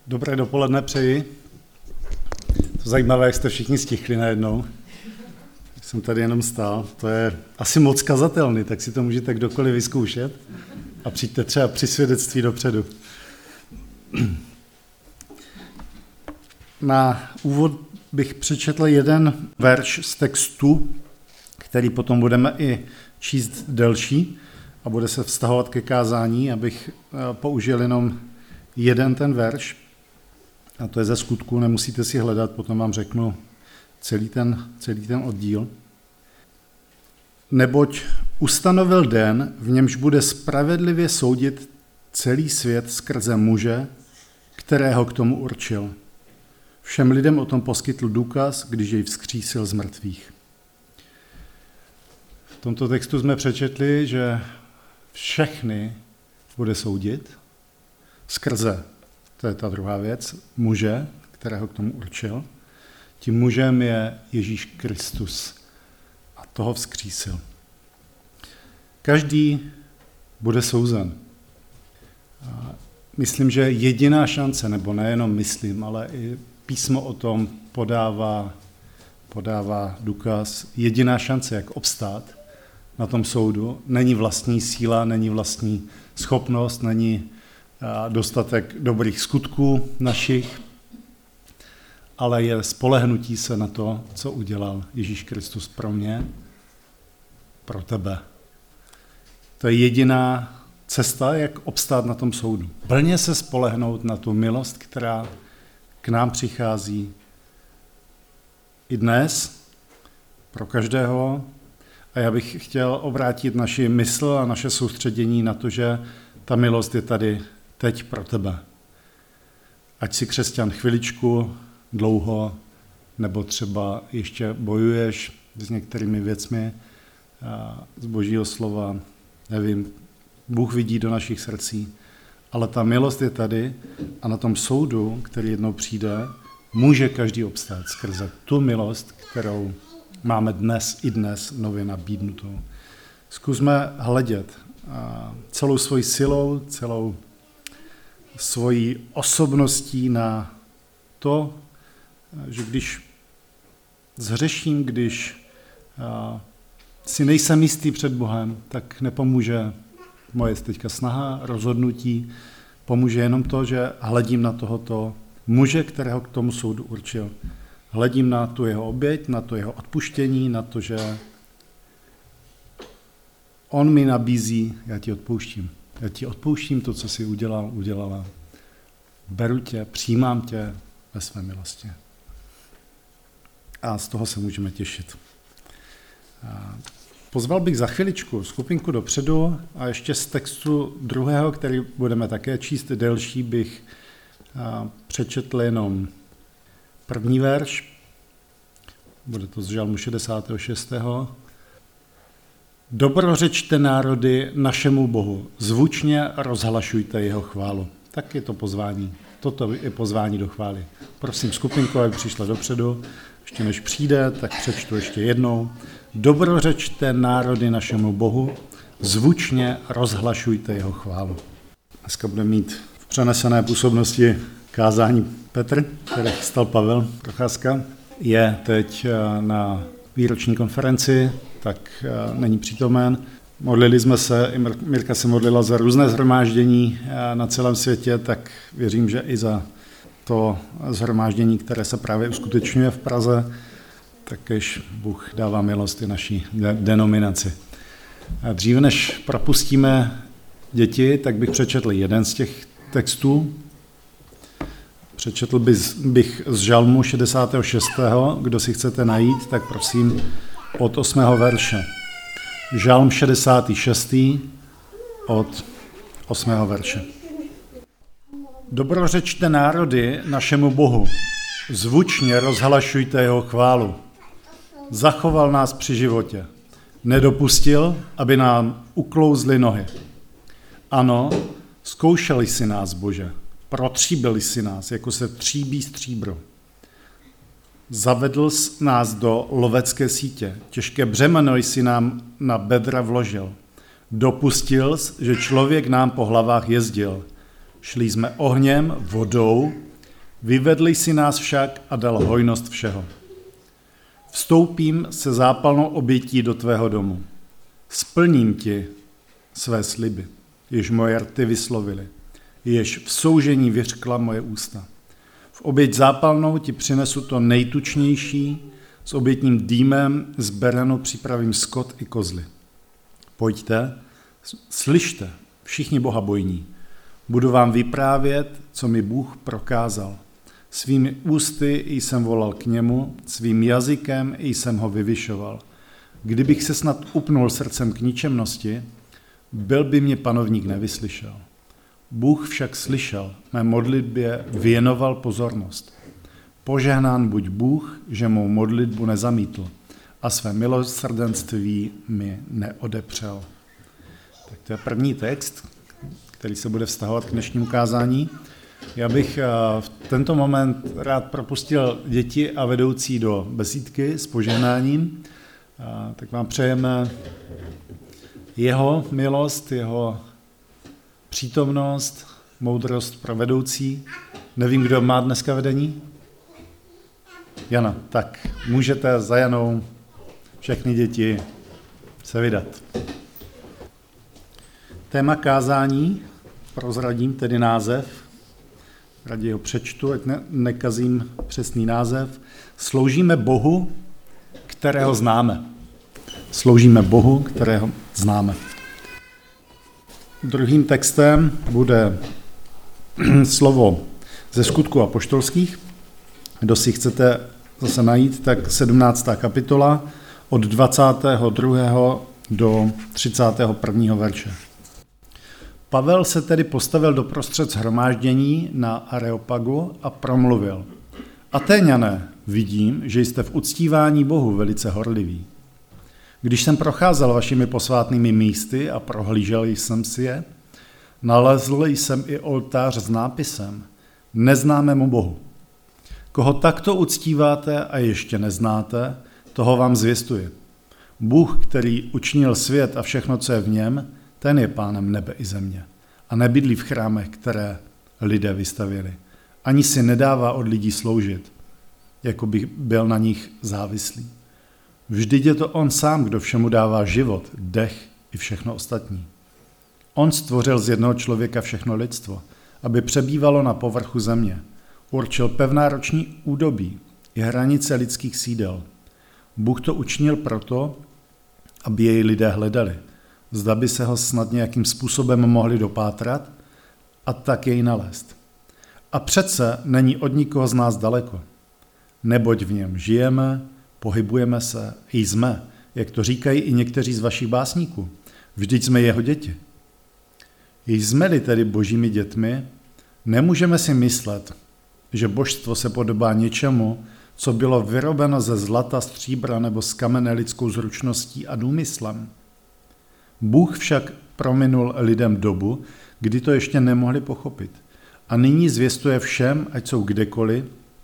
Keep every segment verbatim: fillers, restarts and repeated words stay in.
Dobré dopoledne přeji. To zajímavé, jak jste všichni stichli najednou. Jsem tady jenom stál. To je asi moc kazatelný, tak si to můžete kdokoliv vyzkoušet a přijďte třeba při svědectví dopředu. Na úvod bych přečetl jeden verš z textu, který potom budeme i číst delší a bude se vztahovat ke kázání, abych použil jenom jeden ten verš. A to je ze Skutků, nemusíte si hledat, potom vám řeknu celý ten, celý ten oddíl. Neboť ustanovil den, v němž bude spravedlivě soudit celý svět skrze muže, kterého k tomu určil. Všem lidem o tom poskytl důkaz, když jej vzkřísil z mrtvých. V tomto textu jsme přečetli, že všechny bude soudit skrze, to je ta druhá věc, muže, kterého k tomu určil. Tím mužem je Ježíš Kristus a toho vzkřísil. Každý bude souzen. A myslím, že jediná šance, nebo nejenom myslím, ale i písmo o tom podává, podává důkaz, jediná šance, jak obstát na tom soudu, není vlastní síla, není vlastní schopnost, není dostatek dobrých skutků našich, ale je spolehnutí se na to, co udělal Ježíš Kristus pro mě, pro tebe. To je jediná cesta, jak obstát na tom soudu. Plně se spolehnout na tu milost, která k nám přichází i dnes, pro každého. A já bych chtěl obrátit naši mysl a naše soustředění na to, že ta milost je tady teď pro tebe. Ať si křesťan chviličku, dlouho, nebo třeba ještě bojuješ s některými věcmi z Božího slova, nevím, Bůh vidí do našich srdcí, ale ta milost je tady a na tom soudu, který jednou přijde, může každý obstát skrze tu milost, kterou máme dnes i dnes nově nabídnutou. Zkusme hledět celou svojí silou, celou svojí osobností na to, že když zhřeším, když si nejsem jistý před Bohem, tak nepomůže moje teďka snaha, rozhodnutí, pomůže jenom to, že hledím na tohoto muže, kterého k tomu soudu určil. Hledím na tu jeho oběť, na to jeho odpuštění, na to, že on mi nabízí, já ti odpouštím. Já ti odpouštím to, co jsi udělal, udělala. Beru tě, přijímám tě ve své milosti. A z toho se můžeme těšit. Pozval bych za chviličku skupinku dopředu a ještě z textu druhého, který budeme také číst delší, bych přečetl jenom první verš. Bude to z Žalmu šedesátého šestého Dobrořečte národy našemu Bohu, zvučně rozhlašujte jeho chválu. Tak je to pozvání. Toto je pozvání do chvály. Prosím skupinku, aby přišla dopředu. Ještě než přijde, tak přečtu ještě jednou. Dobrořečte národy našemu Bohu, zvučně rozhlašujte jeho chválu. Dneska budeme mít v přenesené působnosti kázání Petr, který chystal Pavel Procházka. Je teď na výroční konferenci, tak není přítomen. Modlili jsme se, i Mirka se modlila za různé shromáždění na celém světě, tak věřím, že i za to shromáždění, které se právě uskutečňuje v Praze, takž Bůh dává milost i naší denominaci. A dříve než propustíme děti, tak bych přečetl jeden z těch textů. Přečetl bych z Žalmu šedesátého šestého Kdo si chcete najít, tak prosím od osmého verše. Žalm šedesátý šestý od osmého verše. Dobrořečte národy našemu Bohu, zvučně rozhlašujte jeho chválu. Zachoval nás při životě, nedopustil, aby nám uklouzly nohy. Ano, zkoušeli si nás, Bože, protříbili si nás, jako se tříbí stříbro. Zavedl nás do lovecké sítě, těžké břemeno jsi nám na bedra vložil. Dopustil, že člověk nám po hlavách jezdil. Šli jsme ohněm, vodou Vyvedli si nás však a dal hojnost všeho. Vstoupím se zápalnou obětí do tvého domu. Splním ti své sliby, jež moje rty vyslovily, jež v soužení vyřkla moje ústa. V oběť zápalnou ti přinesu to nejtučnější, s obětním dýmem z berenu připravím skot i kozly. Pojďte, slyšte, všichni bohabojní. Budu vám vyprávět, co mi Bůh prokázal. Svými ústy jsem volal k němu, svým jazykem jsem ho vyvyšoval. Kdybych se snad upnul srdcem k ničemnosti, byl by mě panovník nevyslyšel. Bůh však slyšel, mé modlitbě věnoval pozornost. Požehnán buď Bůh, že mou modlitbu nezamítl a své milosrdenství mi neodepřel. Tak to je první text, který se bude vztahovat k dnešnímu kázání. Já bych v tento moment rád propustil děti a vedoucí do besídky s požehnáním. Tak vám přejeme jeho milost, jeho přítomnost, moudrost pro vedoucí. Nevím, kdo má dneska vedení? Jana, tak můžete za Janou všechny děti se vydat. Téma kázání, prozradím tedy název, raději ho přečtu, ať ne, nekazím přesný název. Sloužíme Bohu, kterého známe. Sloužíme Bohu, kterého známe. Druhým textem bude slovo ze Skutků apoštolských. Kdo si chcete zase najít, tak sedmnáctá kapitola od dvacátého druhého do třicátého prvního verše. Pavel se tedy postavil doprostřed shromáždění na Areopagu a promluvil. Atéňané, vidím, že jste v uctívání Bohu velice horliví. Když jsem procházel vašimi posvátnými místy a prohlížel jsem si je, nalezl jsem i oltář s nápisem Neznámému Bohu. Koho takto uctíváte a ještě neznáte, toho vám zvěstuji. Bůh, který učinil svět a všechno, co je v něm, ten je pánem nebe i země a nebydlí v chrámech, které lidé vystavěli. Ani si nedává od lidí sloužit, jako by byl na nich závislý. Vždyť je to on sám, kdo všemu dává život, dech i všechno ostatní. On stvořil z jednoho člověka všechno lidstvo, aby přebývalo na povrchu země. Určil pevná roční údobí i hranice lidských sídel. Bůh to učinil proto, aby jej lidé hledali. Zda by se ho snad nějakým způsobem mohli dopátrat a tak jej nalézt. A přece není od nikoho z nás daleko. Neboť v něm žijeme, pohybujeme se, i jsme, jak to říkají i někteří z vašich básníků. Vždyť jsme jeho děti. Jsme-li tedy božími dětmi, nemůžeme si myslet, že božstvo se podobá něčemu, co bylo vyrobeno ze zlata, stříbra nebo z kamene lidskou zručností a důmyslem. Bůh však prominul lidem dobu, kdy to ještě nemohli pochopit. A nyní zvěstuje všem, ať jsou kdekoliv,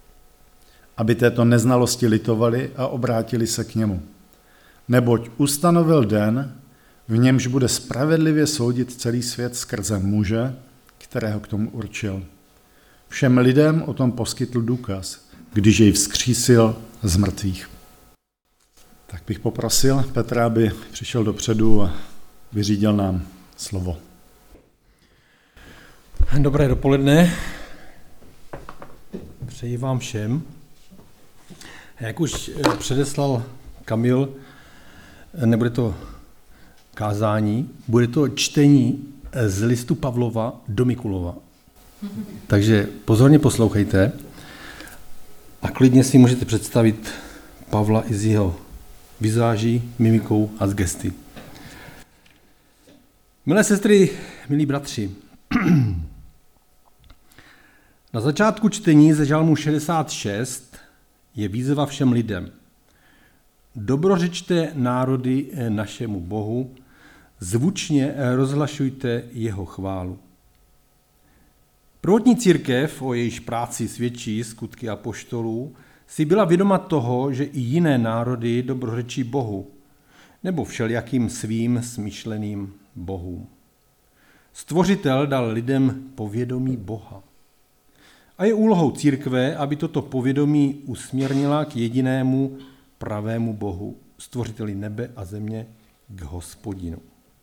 aby této neznalosti litovali a obrátili se k němu. Neboť ustanovil den, v němž bude spravedlivě soudit celý svět skrze muže, kterého k tomu určil. Všem lidem o tom poskytl důkaz, když jej vzkřísil z mrtvých. Tak bych poprosil Petra, aby přišel dopředu a vyřídil nám slovo. Dobré dopoledne. Přeji vám všem. Jak už předeslal Kamil, nebude to kázání, bude to čtení z listu Pavlova do Mikulova. Takže pozorně poslouchejte a klidně si můžete představit Pavla i z jeho vizáží, mimikou a z gesty. Milé sestry, milí bratři, na začátku čtení ze Žalmu šedesát šest je výzva všem lidem. Dobrořečte národy našemu Bohu, zvučně rozhlašujte jeho chválu. Prvotní církev, o jejíž práci svědčí skutky apoštolů, si byla vědoma toho, že i jiné národy dobrořečí Bohu, nebo všelijakým svým smyšleným bohům. Stvořitel dal lidem povědomí Boha. A je úlohou církve, aby toto povědomí usměrnila k jedinému pravému Bohu, stvořiteli nebe a země, k Hospodinu.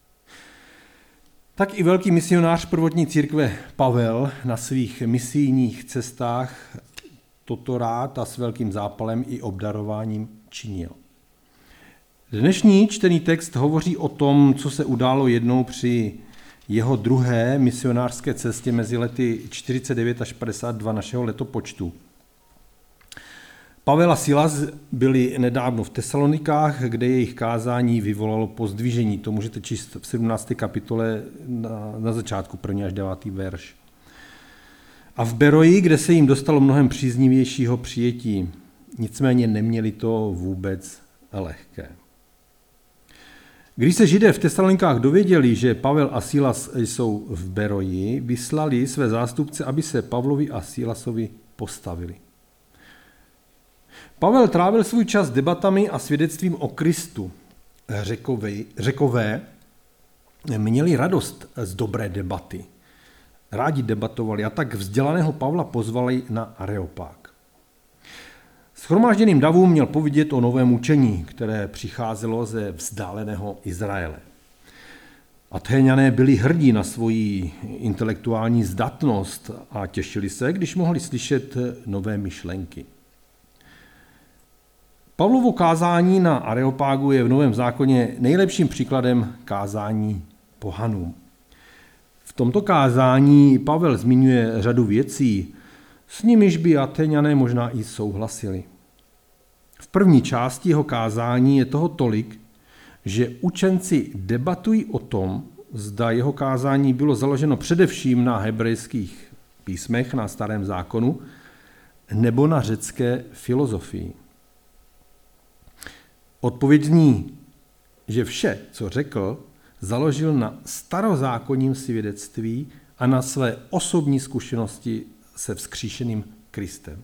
Tak i velký misionář prvotní církve Pavel na svých misijních cestách toto rád a s velkým zápalem i obdarováním činil. Dnešní čtený text hovoří o tom, co se událo jednou při jeho druhé misionářské cestě mezi lety čtyřicet devět až padesát dva našeho letopočtu. Pavel a Silas byli nedávno v Tesalonikách, kde jejich kázání vyvolalo pozdvižení. To můžete číst v sedmnácté kapitole na, na začátku, první až devátý verš. A v Beroji, kde se jim dostalo mnohem příznivějšího přijetí. Nicméně neměli to vůbec lehké. Když se Židé v Tesalonikách dověděli, že Pavel a Silas jsou v Beroji, vyslali své zástupce, aby se Pavlovi a Silasovi postavili. Pavel trávil svůj čas debatami a svědectvím o Kristu. Řekové, řekové měli radost z dobré debaty. Rádi debatovali a tak vzdělaného Pavla pozvali na Areopág. Shromážděným davům měl povědět o novém učení, které přicházelo ze vzdáleného Izraele. Athéňané byli hrdí na svoji intelektuální zdatnost a těšili se, když mohli slyšet nové myšlenky. Pavlovo kázání na Areopágu je v Novém zákoně nejlepším příkladem kázání pohanům. V tomto kázání Pavel zmiňuje řadu věcí, s nimiž by Athéňané možná i souhlasili. V první části jeho kázání je toho tolik, že učenci debatují o tom, zda jeho kázání bylo založeno především na hebrejských písmech, na Starém zákonu, nebo na řecké filozofii. Odpověď zní, že vše, co řekl, založil na starozákonním svědectví a na své osobní zkušenosti se vzkříšeným Kristem.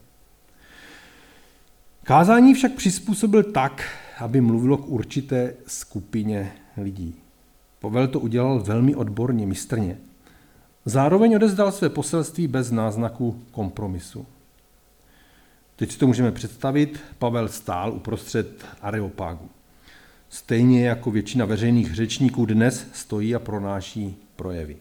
Kázání však přizpůsobil tak, aby mluvilo k určité skupině lidí. Pavel to udělal velmi odborně, mistrně. Zároveň odezdal své poselství bez náznaku kompromisu. Teď si to můžeme představit, Pavel stál uprostřed Areopágu. Stejně jako většina veřejných řečníků dnes stojí a pronáší projevy.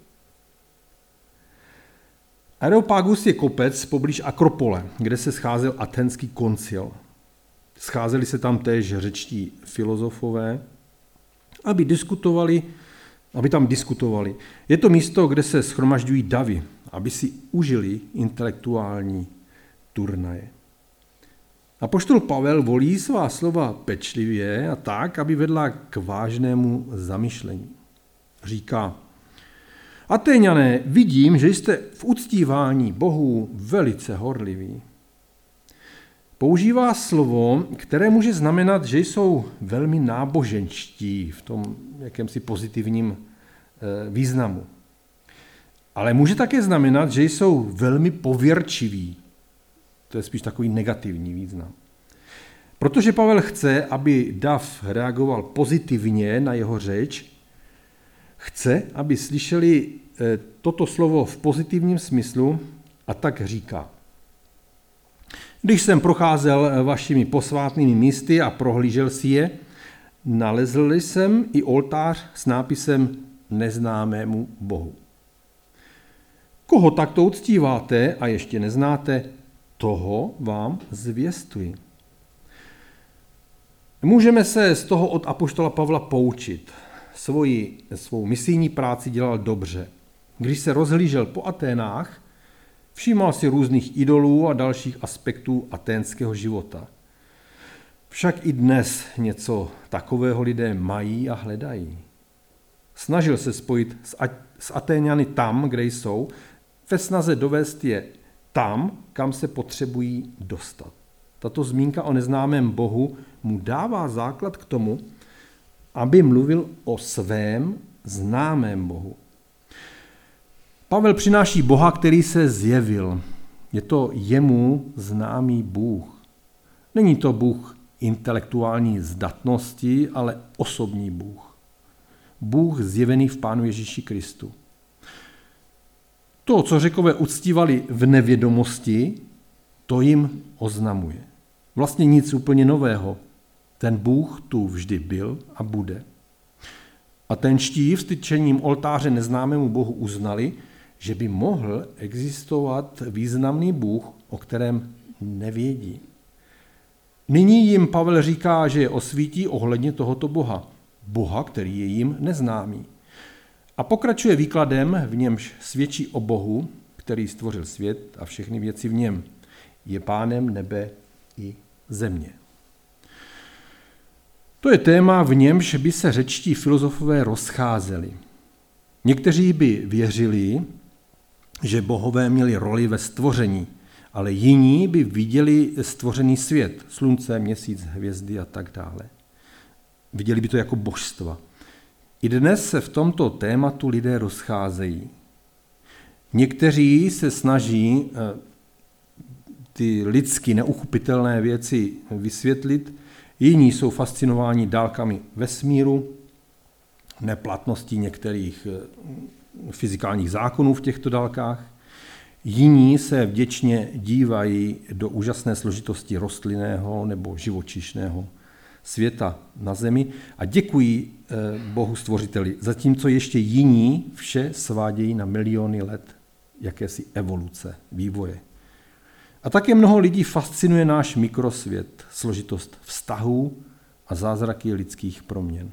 Areopágus je kopec poblíž Akropole, kde se scházel athénský koncil. Scházeli se tam též řečtí filozofové, aby diskutovali, aby tam diskutovali. Je to místo, kde se shromažďují davy, aby si užili intelektuální turnaje. Apoštol Pavel volí svá slova pečlivě a tak, aby vedla k vážnému zamyšlení. Říká: Athéňané, vidím, že jste v uctívání Bohů velice horliví. Používá slovo, které může znamenat, že jsou velmi náboženští v tom jakémsi pozitivním významu. Ale může také znamenat, že jsou velmi pověrčiví. To je spíš takový negativní význam. Protože Pavel chce, aby dav reagoval pozitivně na jeho řeč, chce, aby slyšeli toto slovo v pozitivním smyslu, a tak říká: Když jsem procházel vašimi posvátnými místy a prohlížel si je, nalezl jsem i oltář s nápisem Neznámému Bohu. Koho takto uctíváte a ještě neznáte, toho vám zvěstuji. Můžeme se z toho od apoštola Pavla poučit. Svoji, svou misijní práci dělal dobře. Když se rozhlížel po Aténách, všímal si různých idolů a dalších aspektů aténského života. Však i dnes něco takového lidé mají a hledají. Snažil se spojit s Atéňany tam, kde jsou, ve snaze dovést je tam, kam se potřebují dostat. Tato zmínka o neznámém Bohu mu dává základ k tomu, aby mluvil o svém známém Bohu. Pavel přináší Boha, který se zjevil. Je to jemu známý Bůh. Není to Bůh intelektuální zdatnosti, ale osobní Bůh. Bůh zjevený v Pánu Ježíši Kristu. To, co Řekové uctívali v nevědomosti, to jim oznamuje. Vlastně nic úplně nového. Ten Bůh tu vždy byl a bude. A ten ští vstyčením oltáře neznámému Bohu uznali, že by mohl existovat významný Bůh, o kterém nevědí. Nyní jim Pavel říká, že je osvítí ohledně tohoto Boha. Boha, který je jim neznámý. A pokračuje výkladem, v němž svědčí o Bohu, který stvořil svět a všechny věci v něm. Je pánem nebe i země. To je téma, v němž by se řečtí filozofové rozcházeli. Někteří by věřili, že bohové měli roli ve stvoření, ale jiní by viděli stvořený svět, slunce, měsíc, hvězdy a tak dále. Viděli by to jako božstva. I dnes se v tomto tématu lidé rozcházejí. Někteří se snaží ty lidsky neuchopitelné věci vysvětlit, jiní jsou fascinováni dálkami vesmíru, neplatností některých fyzikálních zákonů v těchto dálkách, jiní se vděčně dívají do úžasné složitosti rostlinného nebo živočišného světa na zemi a děkují Bohu stvořiteli, zatímco ještě jiní vše svádějí na miliony let jakési evoluce, vývoje. A také mnoho lidí fascinuje náš mikrosvět, složitost vztahů a zázraky lidských proměn.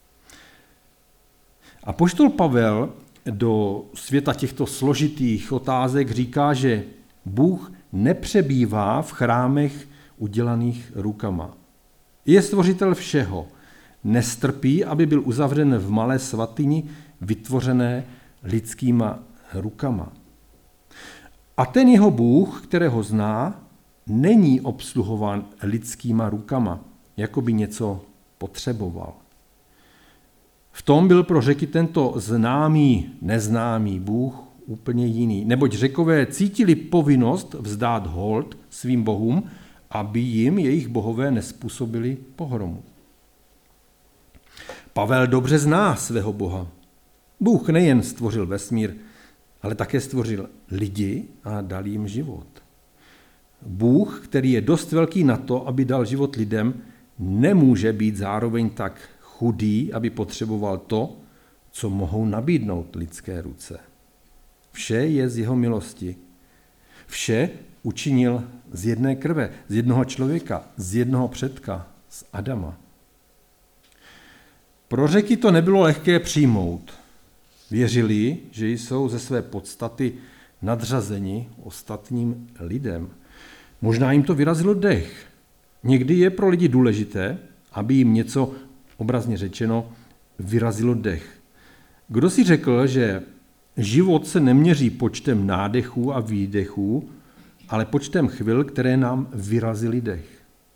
Apoštol Pavel do světa těchto složitých otázek říká, že Bůh nepřebývá v chrámech udělaných rukama. Je stvořitel všeho, nestrpí, aby byl uzavřen v malé svatyni vytvořené lidskýma rukama. A ten jeho Bůh, kterého zná, není obsluhován lidskýma rukama, jako by něco potřeboval. V tom byl pro Řeky tento známý, neznámý Bůh úplně jiný, neboť Řekové cítili povinnost vzdát hold svým bohům, aby jim jejich bohové nezpůsobili pohromu. Pavel dobře zná svého Boha. Bůh nejen stvořil vesmír, ale také stvořil lidi a dal jim život. Bůh, který je dost velký na to, aby dal život lidem, nemůže být zároveň tak chudý, aby potřeboval to, co mohou nabídnout lidské ruce. Vše je z jeho milosti. Vše učinil z jedné krve, z jednoho člověka, z jednoho předka, z Adama. Pro Řeky to nebylo lehké přijmout. Věřili, že jsou ze své podstaty nadřazeni ostatním lidem. Možná jim to vyrazilo dech. Někdy je pro lidi důležité, aby jim něco, obrazně řečeno, vyrazilo dech. Kdo si řekl, že život se neměří počtem nádechů a výdechů, ale počtem chvil, které nám vyrazily dech.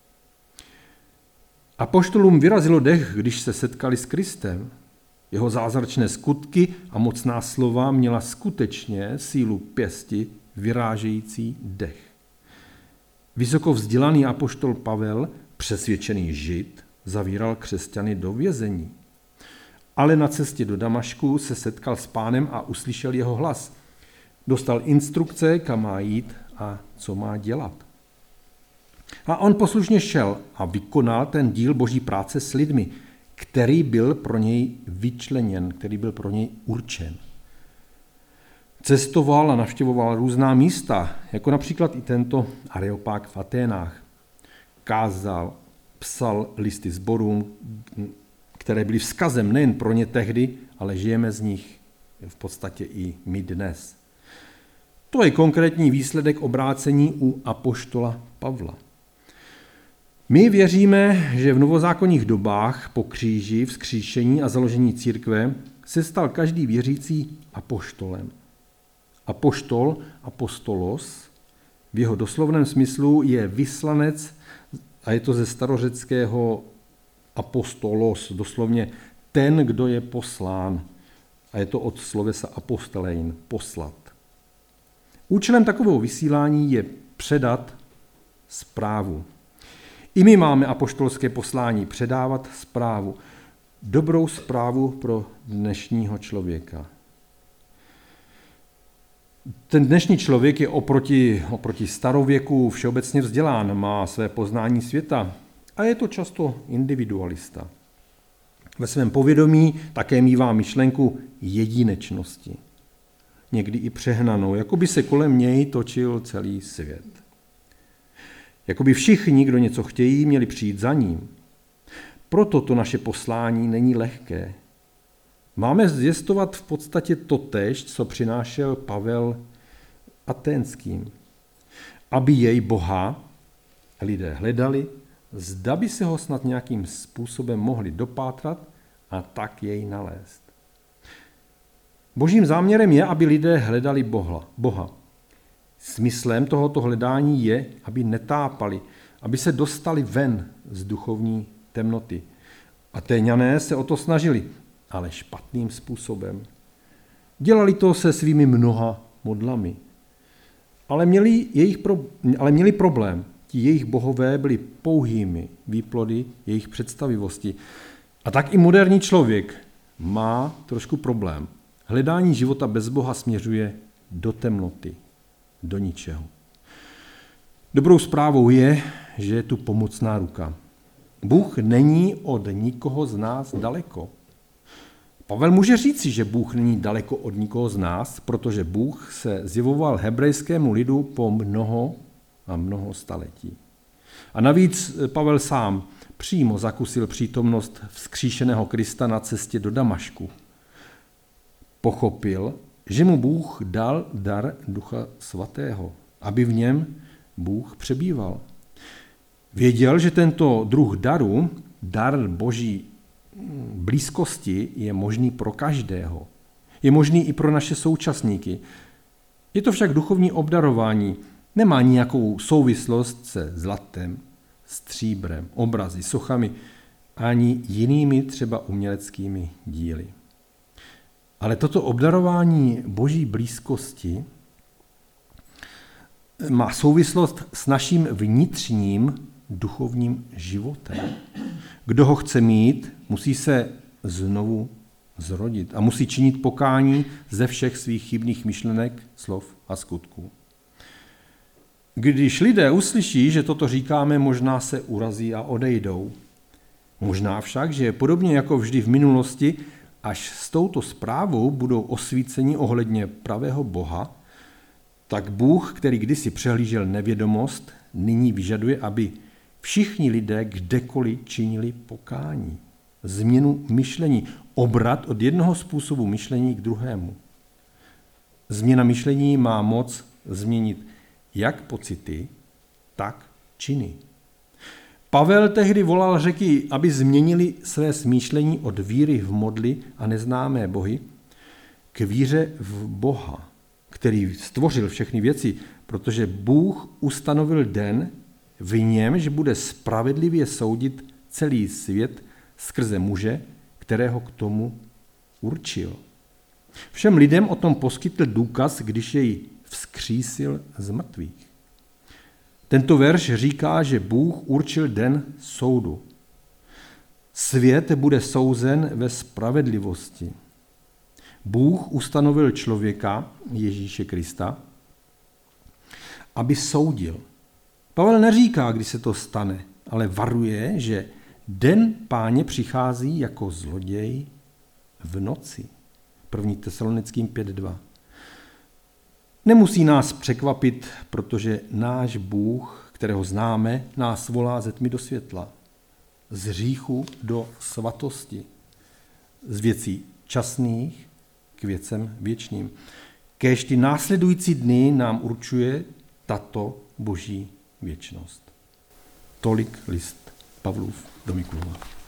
Apoštolům vyrazilo dech, když se setkali s Kristem. Jeho zázračné skutky a mocná slova měla skutečně sílu pěsti vyrážející dech. Vysoko vzdělaný apoštol Pavel, přesvědčený Žid, zavíral křesťany do vězení. Ale na cestě do Damašku se setkal s Pánem a uslyšel jeho hlas. Dostal instrukce, kam má jít a co má dělat. A on poslušně šel a vykonal ten díl boží práce s lidmi, který byl pro něj vyčleněn, který byl pro něj určen. Cestoval a navštěvoval různá místa, jako například i tento Areopág v Aténách. Kázal, psal listy sborům, které byly vzkazem nejen pro ně tehdy, ale žijeme z nich v podstatě i my dnes. To je konkrétní výsledek obrácení u apoštola Pavla. My věříme, že v novozákonních dobách po kříži, vzkříšení a založení církve se stal každý věřící apoštolem. Apoštol, apostolos, v jeho doslovném smyslu je vyslanec a je to ze starořeckého apostolos, doslovně ten, kdo je poslán. A je to od slovesa apostelein, poslat. Účelem takového vysílání je předat zprávu. I my máme apoštolské poslání předávat zprávu. Dobrou zprávu pro dnešního člověka. Ten dnešní člověk je oproti, oproti starověku všeobecně vzdělán, má své poznání světa a je to často individualista. Ve svém povědomí také mívá myšlenku jedinečnosti. Někdy i přehnanou, jako by se kolem něj točil celý svět. Jako by všichni, kdo něco chtějí, měli přijít za ním. Proto to naše poslání není lehké. Máme zvěstovat v podstatě totéž, co přinášel Pavel Aténským. Aby jej Boha lidé hledali, zda by se ho snad nějakým způsobem mohli dopátrat a tak jej nalézt. Božím záměrem je, aby lidé hledali Boha. Smyslem tohoto hledání je, aby netápali, aby se dostali ven z duchovní temnoty. Atéňané se o to snažili, ale špatným způsobem. Dělali to se svými mnoha modlami. Ale měli, jejich pro, ale měli problém. Ti jejich bohové byli pouhými výplody jejich představivosti. A tak i moderní člověk má trošku problém. Hledání života bez Boha směřuje do temnoty, do ničeho. Dobrou zprávou je, že je tu pomocná ruka. Bůh není od nikoho z nás daleko. Pavel může říci, že Bůh není daleko od nikoho z nás, protože Bůh se zjevoval hebrejskému lidu po mnoho a mnoho staletí. A navíc Pavel sám přímo zakusil přítomnost vzkříšeného Krista na cestě do Damašku. Pochopil, že mu Bůh dal dar Ducha Svatého, aby v něm Bůh přebýval. Věděl, že tento druh daru, dar Boží blízkosti, je možný pro každého. Je možný i pro naše současníky. Je to však duchovní obdarování, nemá nijakou souvislost se zlatem, stříbrem, obrazy, sochami, ani jinými třeba uměleckými díly. Ale toto obdarování Boží blízkosti má souvislost s naším vnitřním duchovním životem. Kdo ho chce mít, musí se znovu zrodit a musí činit pokání ze všech svých chybných myšlenek, slov a skutků. Když lidé uslyší, že toto říkáme, možná se urazí a odejdou. Možná však, že podobně jako vždy v minulosti, až s touto zprávou budou osvíceni ohledně pravého Boha, tak Bůh, který kdysi přehlížel nevědomost, nyní vyžaduje, aby všichni lidé kdekoliv činili pokání, změnu myšlení, obrat od jednoho způsobu myšlení k druhému. Změna myšlení má moc změnit jak pocity, tak činy. Pavel tehdy volal Řeky, aby změnili své smýšlení od víry v modly a neznámé bohy k víře v Boha, který stvořil všechny věci, protože Bůh ustanovil den, v němž bude spravedlivě soudit celý svět skrze muže, kterého k tomu určil. Všem lidem o tom poskytl důkaz, když jej vzkřísil z mrtvých. Tento verš říká, že Bůh určil den soudu. Svět bude souzen ve spravedlivosti. Bůh ustanovil člověka, Ježíše Krista, aby soudil. Pavel neříká, kdy se to stane, ale varuje, že den Páně přichází jako zloděj v noci. první Tesalonickým pět dva. Nemusí nás překvapit, protože náš Bůh, kterého známe, nás volá ze tmy do světla, z hříchu do svatosti, z věcí časných k věcem věčným. Kéž ty následující dny nám určuje tato boží věčnost. Tolik list Pavlův do Mikulova.